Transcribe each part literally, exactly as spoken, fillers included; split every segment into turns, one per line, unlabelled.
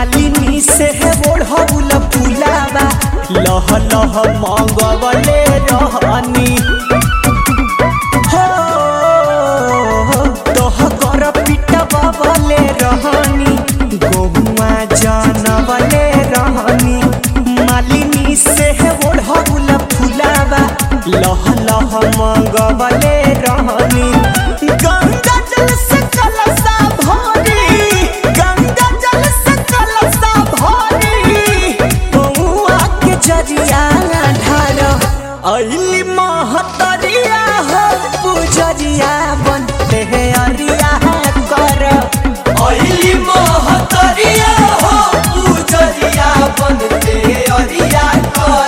मालिनी से ओढ़ौल फुलावा लह लह मंगवले रहनी हो तोह कर पिटवले रहनी गहुआ जानवले रहनी मालिनी से ओढ़ौल फुलावा लह लह मंगवले रहनी गंगा जल से कलशा भरी गंगा जल से कलशा भरी बउआ के जरिया ढार अइली महतरिया हो पुजरिया बनते है अरिया कर अइली महतरिया हो पुजरिया बनते अरिया कर।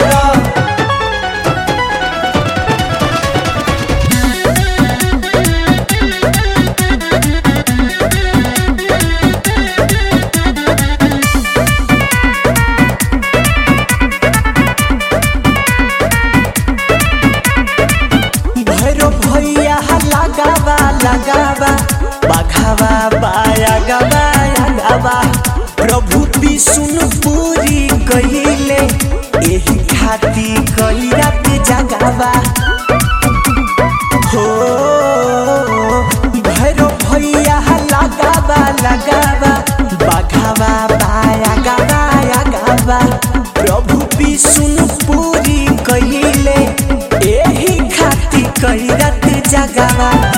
भैया लगावा लगावा बाघावा बाया गवाया गवा प्रभु विष्णुपुरी कहिले एही खाती कई रात जगावा हो भैरो भैया लगावा लगावा बाघावा बाया गवाया गवा प्रभु विष्णुपुरी कहिले एही खाती कई रात जगावा।